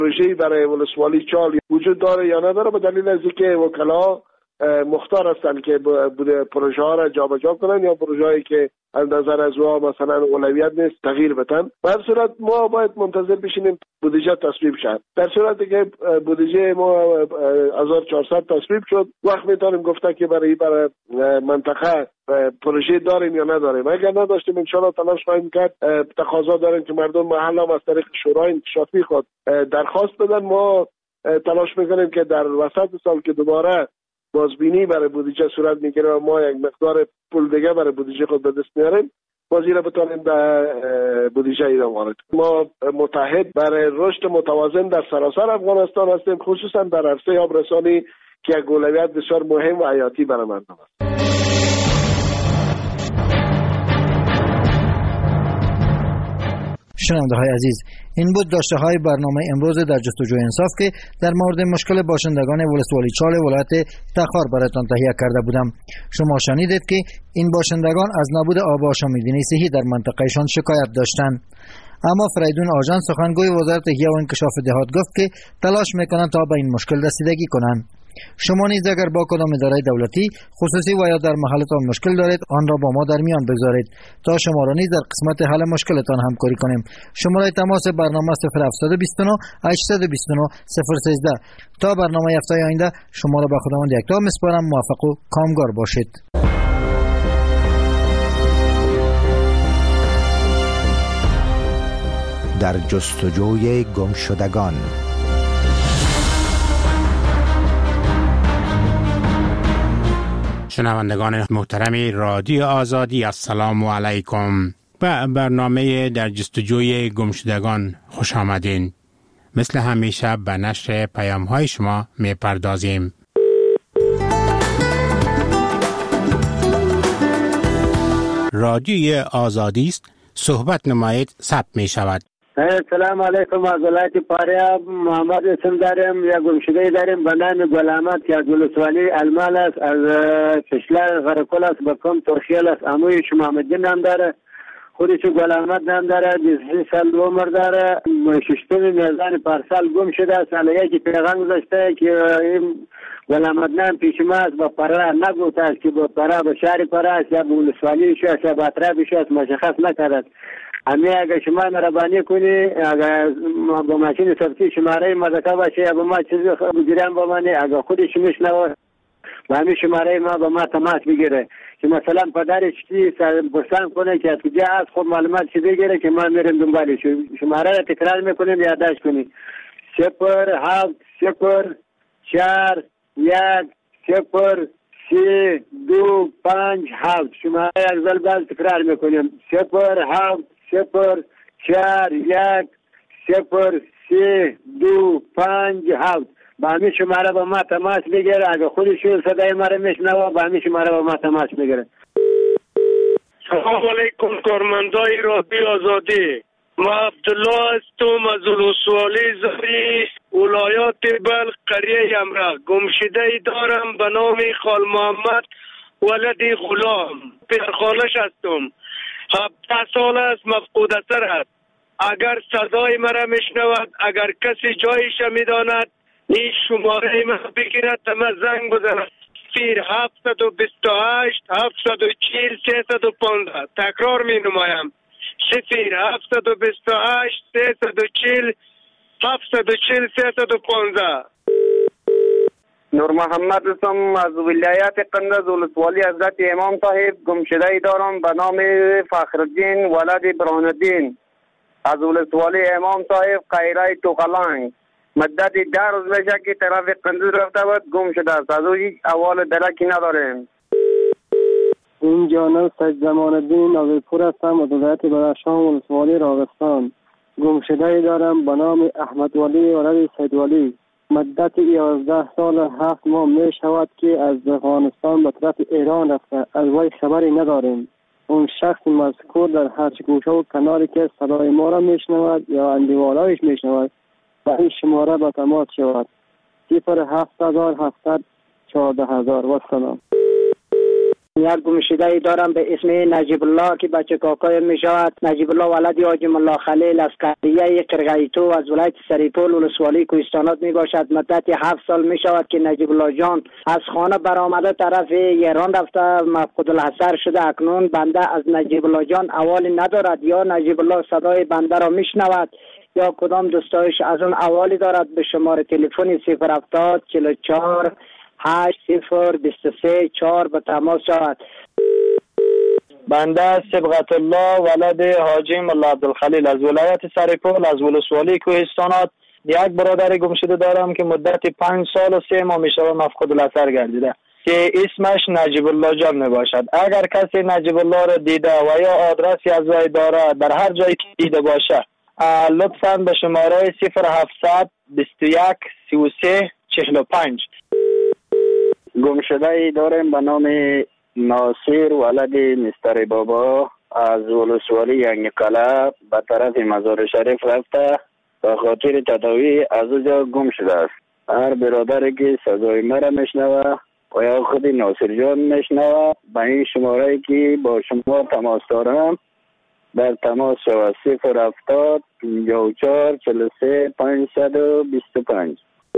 پروژه‌ای برای ولسوالی چال وجود داره یا نداره، به دلیل از اینکه وکلا مختار هستند که پروژه ها را جابجا کنن یا پروژه هایی که از نظر از او مثلا اولویت نیست تغییر بدن. در صورت ما باید منتظر بشینیم بودجه تصویب شد. در صورتی که بودجه ما 1400 تصویب شد، وقت میتونیم گفته که برای منطقه پروژه داریم یا نداریم. اگر نداشتیم ان شاء الله تلاش خواهیم کرد. تقاضا داریم که مردم محل هم از طریق شورای انکشافی خود درخواست بدن. ما تلاش میکنیم که در وسط سال که دوباره بازبینی برای بودجه صورت میگیره و ما یک مقدار پول دیگه برای بودجه خود به دست میاریم، بازی بتونیم در بودجه ایران وارد. ما متحد برای رشد متوازن در سراسر افغانستان هستیم، خصوصا در عرصه آبرسانی که یک اولویت بسیار مهم و حیاتی برای مردم است. شنونده های عزیز، این بود داشته های برنامه امروز در جستجوی انصاف که در مورد مشکل باشندگان ولسوالی چال ولایت تخار برایتان تهیه کرده بودم. شما شنیدید که این باشندگان از نبود آب و آشامیدنی صحی در منطقهشان شکایت داشتند. اما فریدون آژان سخنگوی وزارت احیا و انکشاف دهات گفت که تلاش میکنند تا به این مشکل رسیدگی کنند. شما نیز اگر با کدام اداره دولتی خصوصی و یا در محلتان مشکل دارید، آن را با ما در میان بگذارید تا شما را نیز در قسمت حل مشکلتان همکاری کنیم. شماره تماس برنامه 0729 829 013. تا برنامه هفته آینده شما را به خداوند یکتا میسپارم. موفق و کامگار باشید. در جستجوی گمشدگان. شنوندگان محترم رادیو آزادی، السلام علیکم. به برنامه در جستجوی گمشدگان خوش آمدین. مثل همیشه به نشر پیام های شما می پردازیم. رادیوی آزادی است، صحبت نمایید ثبت می شود. سلام علیکم. از ولایت فاریاب محمد اسم داریم. یا گمشده داریم به نام گل احمد که از ولسوالی المال است، از فشلر غرقل است، به کم ترخیل است. اموی شما محمدی نام داره، خودش گل احمد نام داره، 23 سال عمر داره. ششتمی میزان پارسال گم شده است. علیه که پیغام گذاشته که این گل احمد نام پیش ما است، با پرا نگفته است که با پرا به شهر پرا است یا به ولسوالی شو است یا به اطرافش است، مشخص نکرد. امی اگر شما مهربانی کنی، اگر با ماشین ثبتی شماره مذکر باشه یا با ما چیزی بگیرم با منی، اگر خودش میشنوه با همین شماره ما با ما تماس بگیره که مثلا پدرش کی پرسان کنه که از کجا از خود معلومات چی بگیره که ما میریم دنبالش. شماره را تکرار میکنیم، یادداشت کنی 07 0 4 1 0 3 2 5 7. شماره ارزال باز تکرار میکنیم 07 0 4 1 0 3 2 5 7. با همین شماره با ما تماس بگیره. اگر خودشون صدای ما را میشنوه با همین شماره با ما تماس بگیره. سلام علیکم کارمندای رادیو آزادی. ما عبدالله هستم از ولسوالی زری ولایات بلخ قریه یمرا. گمشده دارم به نام خال محمد ولد غلام. پدرخوانش هستم. 17 سال است مفقود اثر است. اگر صدای مرا میشنود، اگر کسی جایش میداند، این شماره ما بگیرد ما زنگ بزند 0728 740 315. تکرار می نمایم 0728 340 740 315. نور محمد هستم از ولایت قندز ولسوالی حضرت امام صاحب. گمشده دارم به نام فخرالدین ولد برهانالدین از ولسوالی امام صاحب قیره توقلنگ. مدت 10 روز میشه که طرف قندز رفته بود، گم شده است. از او هیچ احوال درکی نداریم. این جانب سید زمان الدین ناظرپور هستم از ولایت بدخشان ولسوالی راغستان. گمشده دارم به نام احمد ولی ولد سید ولی. مدت 11 سال 7 ماه می شود که از افغانستان به طرف ایران رفته. از وی خبری نداریم. اون شخص مذکور در هر گوشه و کناری که صدای ما را میشنود یا اندیوالایش میشنود و این شماره به تماس شود 07 700 14000. و سلام. یک گمشده دارم به اسم نجیب الله که بچه کاکای می شود. نجیب الله ولد حاجی ملا خلیل از قریه قرقیتو از ولایت سریپول ولسوالی کوهستانات می باشد. مدت 7 سال می شود که نجیب الله جان از خانه برآمده طرف ایران رفته مفقود الحصر شده. اکنون بنده از نجیب الله جان احوالی ندارد، یا نجیب الله صدای بنده را می شنود یا کدام دوستایش از اون احوالی دارد. به شماره تلفن 070 44 8023 4 به تماس شود. بنده صبغت الله ولد حاجی ملا عبدالخلیل از ولایت سریپول از ولسوالی کوهستانات یک برادر گم شده دارم که مدت 5 سال و 3 ماه می شود مفقود الاثر گردیده که اسمش نجیب الله جان می باشد. اگر کسی نجیب الله را دیده و یا آدرسی از وی داره در هر جایی که دیده باشه لطفاً به شماره 0700 21 33 45. گمشده داریم به نام ناصر ولد مستر بابا از ولسوالی ینگکله به طرف مزار شریف رفته به خاطر تداوی از اونجا گم شده است. هر برادری که صدای مرا میشنوه و یا خود ناصر جان میشنوه به این شماره که با شما تماس دارم در تماس شود 070 54 43 525.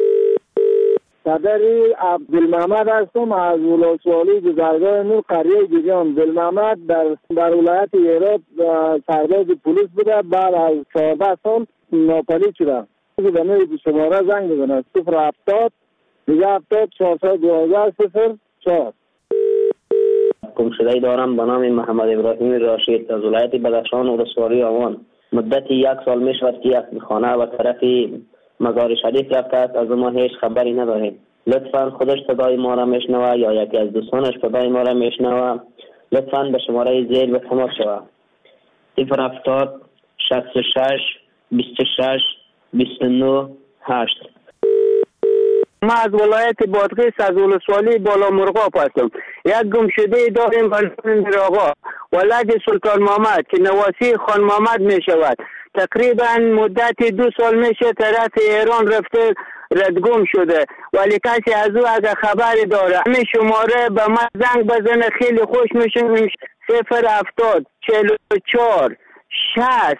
صدری عبدالمحمد هستم از ولسوالی گذرگاه نور قریه گیجان. عبدالمحمد در ولایت هرات سرباز پلیس بوده، بعد از 14 سال ناپدید شده. به شماره زنگ بزنه 070 70 412 04. گمشده دارم به نام محمد ابراهیم راشد از ولایت بدخشان ولسوالی آوان. مدت 1 سال می شود که یک خانه و طرف مزار شریف رفته است، از ما هیچ خبری نداریم. لطفاً خودش صدای ما را میشنوه یا یکی از دوستانش صدای ما را میشنوه لطفاً به شماره زیر به تماس شود 070 66 26 29 8. ما از ولایت بادغیس از ولسوالی بالا مرغاب هستم. یک گمشده داریم به نام آقا ولد سلطان محمد که نواسی خان محمد می شود. تقریبا مدت 2 سال میشه طرف ایران رفته ردگم شده، ولی کسی از او اگه خبری داره همین شماره به من زنگ بزنه خیلی خوش میشه. 070 44 60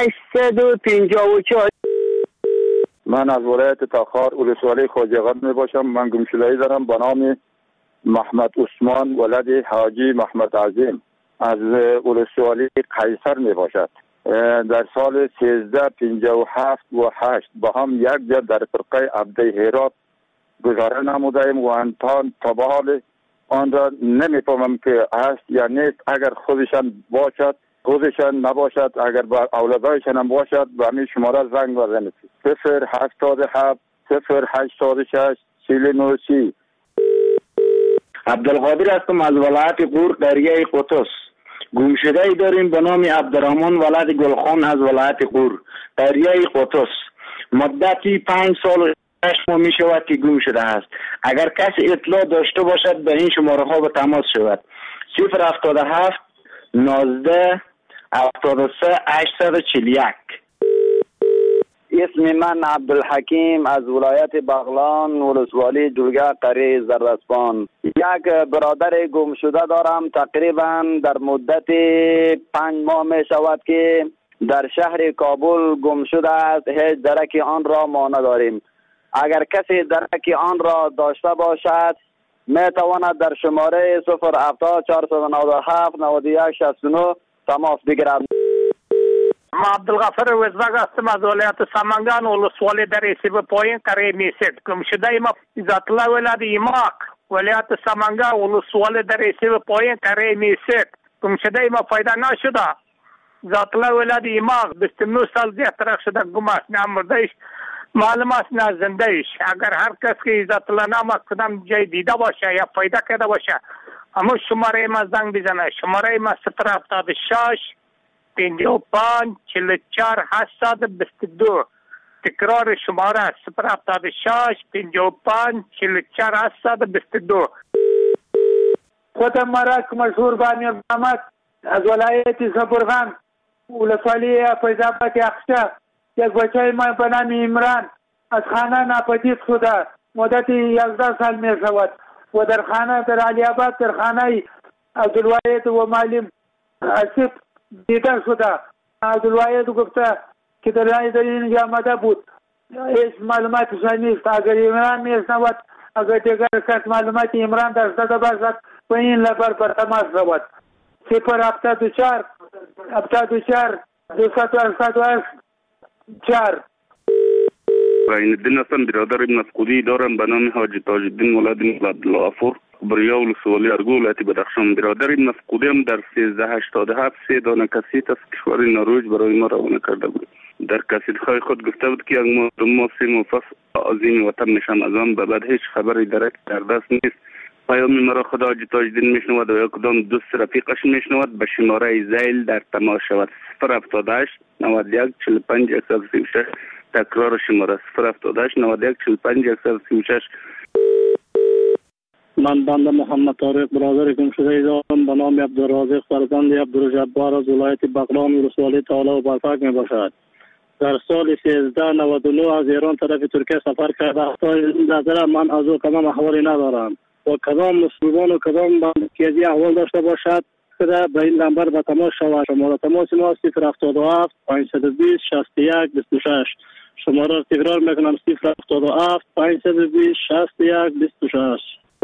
854. من از ولایت تاخار ولسوالی خواجه‌قند می باشم. من گمشده‌ای دارم به نام محمد عثمان ولد حاجی محمد عظیم از ولسوالی قیصر می باشد. در سال 1357 و 8 با هم یک جا در فرقه عبده هرات گذاره نمودیم و انتان تبال آن را نمیفهمم که هست یا نیست. اگر خودشان باشد خودشان نباشد، اگر با اولادایشان هم باشد به همین شماره زنگ بزنید 077 086 4930. عبدالقادر هستم از ولایت قور قریه قطس. گمشده ای داریم به نام عبدالرحمن ولد گلخان از ولایت قور قریه قطس. مدتی 5 سال و 8 ماه می شود که گم شده است. اگر کسی اطلاع داشته باشد به این شماره ها به تماس شود 077 19 73 841. اسم من عبدالحکیم از ولایت بغلان ولسوالی جلگه قریه زرسپان. یک برادر گم شده دارم تقریبا در مدت 5 ماه می شود که در شهر کابل گم شده است. هیچ درک آن را ما نداریم. اگر کسی درک آن را داشته باشد می تواند در شماره 070 497 91 69 تماس بگیرد. ما عبدالغفر وزرگ هستم از ولایت سمنگان ولسوالی در ایسیب پایین قریه میسید. گمشده ما ذات الله ولد ایماق ولایت سمنگان ولسوالی در ایسیب پایین قریه میسید. گمشده ما پیدا نشده. ذات الله ولد ایماق 29 سال زیاد ترک شده گم است. نه مردهش معلوم است نه زندهش. اگر هر کس که ذات الله نام کدام جای دیده باشه یا پیدا کرده باشه اما شماره ما زنگ بزنه. شماره ما 076 55 44 822. تکرار شماره 076 55 44 822. خودم مرک مشهور بانی محمد از ولایت زبرغان ولسوالی فیض‌آباد اخشا. یک بچه ما به نام عمران از خانه ناپدید شده مدت 11 سال می شود و در خانه در علی آباد در خانه عبدالواحد و معلم آصف دیده شده. عبدالواحد گفته که در اینجا آمده بود، هیچ معلوماتش نیست. اگر عمران میشنود، اگر دیگر کس معلومات عمران داشته باشد و این لبر بر تماس شود. 074 74 284. عین الدین هستم، برادر مفقودی دارم به نام حاجی تاج الدین ولد عبدالغفور، بریا ولسوالی ارگو ولایت بدخشان. برادر مفقودی هم در 1387 3 دانه کاسیت از کشور نروژ برای ما روانه کرده بود. در کاسیت‌های خود گفته بود که یک ماه 3 مفصل عظیم وطن میشم، از آن به بعد هیچ خبری در دست نیست. پیام مرا خدا حاجی تاج الدین میشنود و یا کدام دوست رفیقش میشنود به شماره زیل در تماس شود. 078 91 45 136. تکرار شماره 078 91 45 136. من بنده محمد طارق برادر گمشده دارم به نام عبدالرازق فرزند عبدالجبار از ولایت بغلان ولسوالی تالا و برفک می باشد. در سال 1399 از ایران طرف ترکیه سفر کرده. تا نظر من از او کدام احوالی ندارم و کدام مسلمان و کدام بندگی احوال داشته باشد که به این نمبر به تماس شود. شماره تماس ما 077 520 61 26. شماره را تکرار میکنم 077 520 61 26.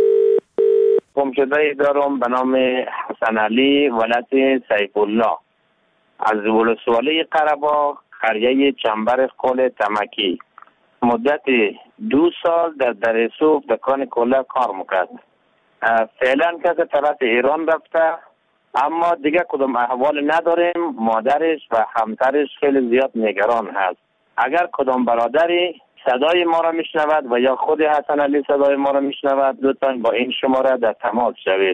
گمشده دارم به نام حسن علی ولد سیف الله از ولسوالی قره‌باغ قریه چنبر قل تمکی. مدت 2 سال در درسوف دکان کلا کار میکرد. فعلا که طرف ایران رفته، اما دیگه کدام احوال نداریم. مادرش و همسرش خیلی زیاد نگران هست. اگر کدام برادری صدای ما را میشنود و یا خود حسن علی صدای ما را میشنود، لطفاً با این شماره در تماس شوید.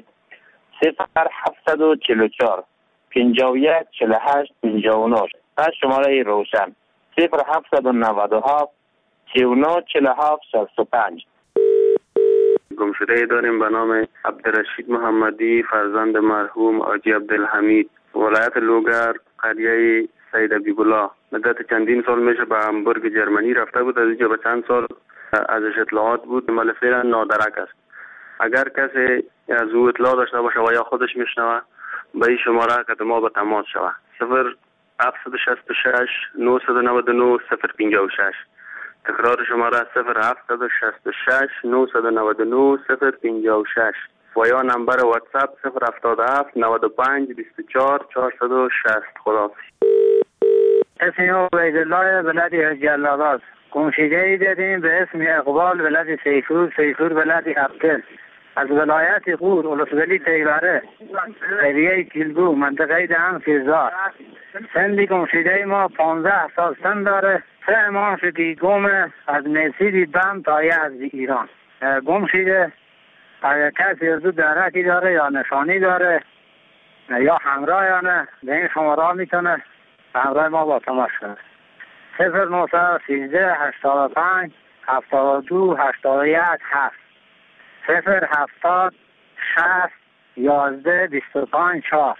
0744 51 48 59 و شماره روشن 0797 39 47 65. گمشده داریم به نام عبدالرشید محمدی فرزند مرحوم حاجی عبدالحمید، ولایت لوگر، قریه سید ابی‌الله. مدت چندین سال میشه به همبورگ جرمنی رفته بود. از اینجا به چند سال ازش اطلاعات بود، ولی فعلا نادرک است. اگر کسی از او اطلاع داشته باشه و یا خودش میشنوه، به این شماره که ما به تماس شوه 0766 999 056. تکرار شماره 0766 999 056 و یا نمبر واتساپ 077 95 24 460. خداحافظ. اسم عبیدالله ولد جلالات. گمشده‌ای داریم به اسم اقبال ولد سیفور ولد عبدل از ولایت غور ولسوالی تیبره قریه کلگو منطقه دهن فیزار. سن گمشده ما 15 سال سن داره. 3 ماه دیگم از میسیدی بم تا از ایران گم شده. اگر کسی از دو درکی داره یا نشانی داره یا همراه یا نه، به این شماره میتونه همراه ما با تماس کنه. 0913 85 72 81 7 070 60 11 25 4.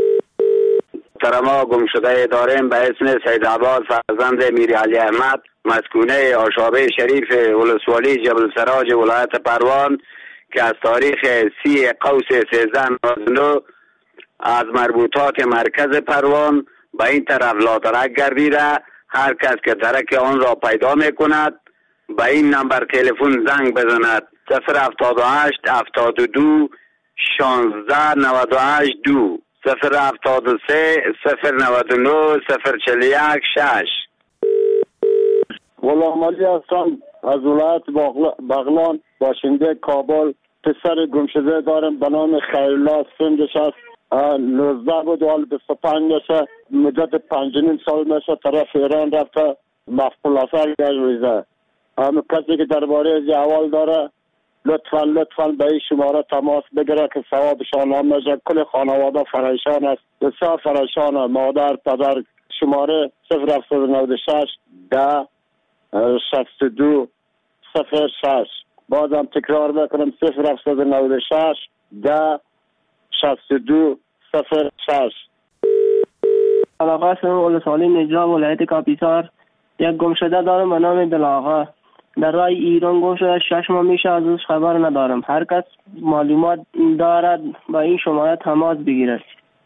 ما گمشده داریم به اسم سید عباس فرزند میری علی احمد، مسکونه آشابه شریف ولسوالی جبل سراج ولایت پروان، که از تاریخ 30 قوس 1399 از مربوطات مرکز پروان به این طرف لاترک گردیده. هر کس که درک آن را پیدا می کند به این نمبر تلفن زنگ بزند 078 72 16 98 2 073 099 041 6. غلام علی هستم از ولایت بغلان، باشنده کابل. پسر گمشده دارم به نام خیرالله، سنش است 19 بود و 25 میشه. مدت 5.5 سال میشه طرف ایران رفته، مفقود اثر گشته. اما کسی که درباره از احوال داره لطفاً به این شماره تماس بگیره که ثوابشان هم میشه. کل خانواده فرایشان است، بسیار فرایشان، مادر پدر. شماره 0796 10 62 06. بازم تکرار بکنم 0796 10 62 06. علاقه شما ولسوالی نجراب ولایت کاپیسار. یک گمشده دارم به نام دلاغا در راه ایران گم شده 6 ماه میشه ازش خبر ندارم. هر کس معلومات دارد با این شماره تماس بگیرد.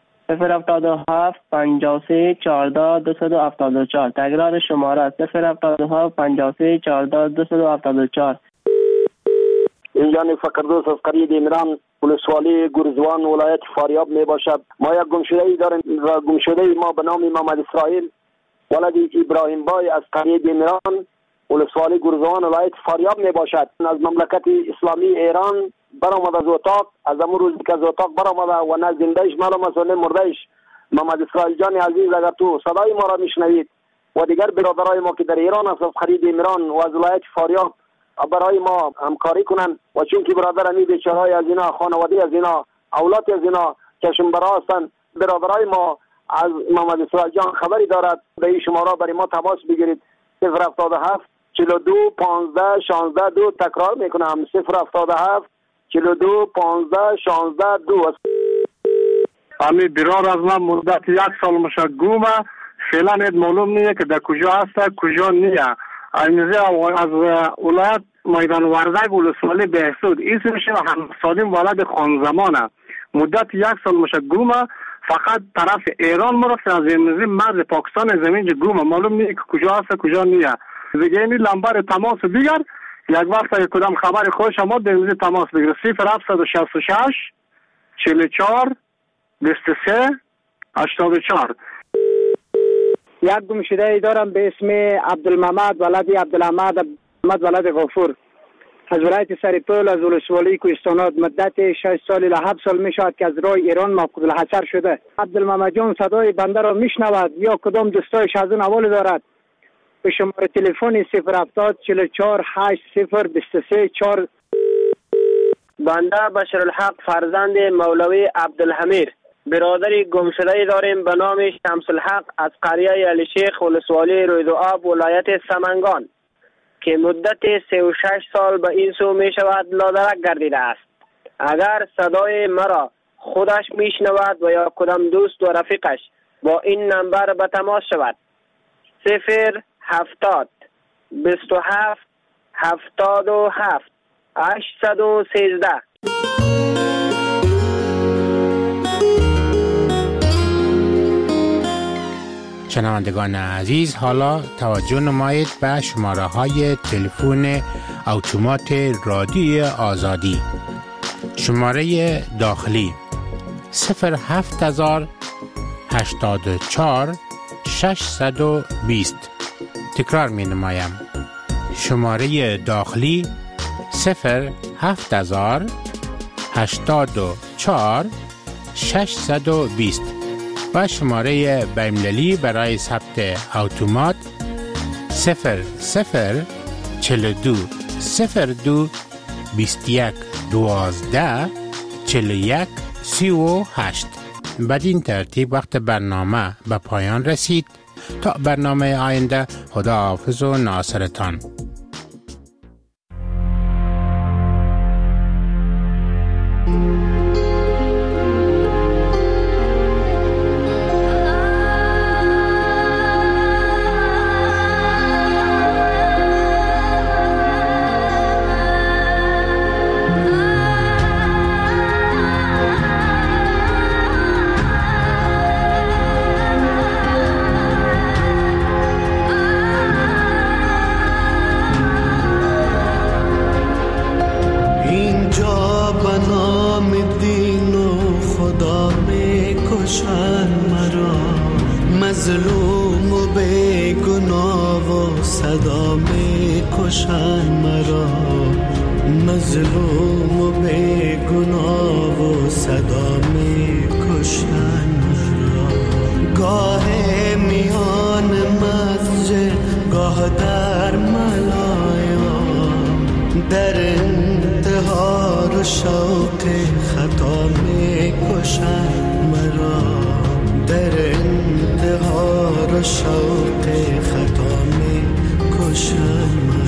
077 53 14 274. تکرار شماره 077 53 14 274. اینجا فقردوس از قریه دیمران ولسوالی گرزوان ولایت فاریاب می باشد. ما یک گمشده‌ای داریم و گمشده ما به نام محمد اسرائیل ولد ابراهیم بای از قریه دیمران ولسوالی گرزوان ولایت فاریاب می باشد. از مملکت اسلامی ایران برآمد از اتاق، از امروز روزی که از اتاق برآمد و نه زندهش معلوم است و نه مردهش. محمد اسرائیل جان عزیز، اگر تو صدای ما را میشنوید و دیگر برادرای ما که در ایران است از قریه دیمران و از ولایت فاریاب برای ما همکاری کنن و چون که برادر امی بیچارهای از اینا، خانواده از اینا، اولاد از اینا کشم برا هستند، برادرای ما از محمد اسرائیل جان خبری دارد به این شماره برای ما تماس بگیرید. 077 42 15 16 2. تکرار میکنم 077 42 15 16 2. امی برادر از من مدت 1 سال میشه گمه، فعلا معلوم نیست که در کجا هست کجا نیست. از ولایت میدان وردک ولسوالی بهسود اسمش هم سالم ولد خان زمانه. مدت 1 سال میشه گمه، فقط طرف ایران مرفت از این مرز پاکستان زمین گمه، معلوم نیست که کجا هست کجا نیست. دیگه این لمبر تماس دیگر یک وقت کدام خبر خوش ما در تماس بگیر. 0766 44 23 84. یک گمشده دارم به اسم عبدالمحمد ولد عبدالحمد ولد غفور از ولایت سرپل از ولسوالی کوهستانات. مدت 6 سال الی 7 سال می شود که از راه ایران مفقود الحصر شده. عبدالمحمد جان صدای بنده را میشنود یا کدام دوستایش از اون حواله دارد به شماره تلفن 070 44 80 23 4. بنده بشرالحق فرزند مولوی عبدالحمیر برادری گمشده داریم به نام شمس الحق از قریه علی شیخ ولسوالی رویدو آب ولایت سمنگان که مدت 36 سال به این سو می شود لادرک گردیده است. اگر صدای مرا خودش می شنود و یا کدام دوست و رفیقش با این نمبر به تماس شود. 070 27 77 813. شنوندگان عزیز، حالا توجه نمایید به شماره های تلفن اتومات رادیوی آزادی. شماره داخلی 07084 620. تکرار می نمایم. شماره داخلی 07084 620 و شماره بین‌المللی برای ثبت اتومات 0042 02 21 12 41 38. بدین ترتیب وقت برنامه به پایان رسید. تا برنامه آینده، خداحافظ و ناصرتان. مظلوم و بیگناه و صدا می کشن مرا، مظلوم و بیگناه و صدا می کشن مرا. گاه میان مسجد گاه در ملایا، در انتحار و شوق خطا می کشن مرا، در انتحار و شوق خطا می کشن مرا.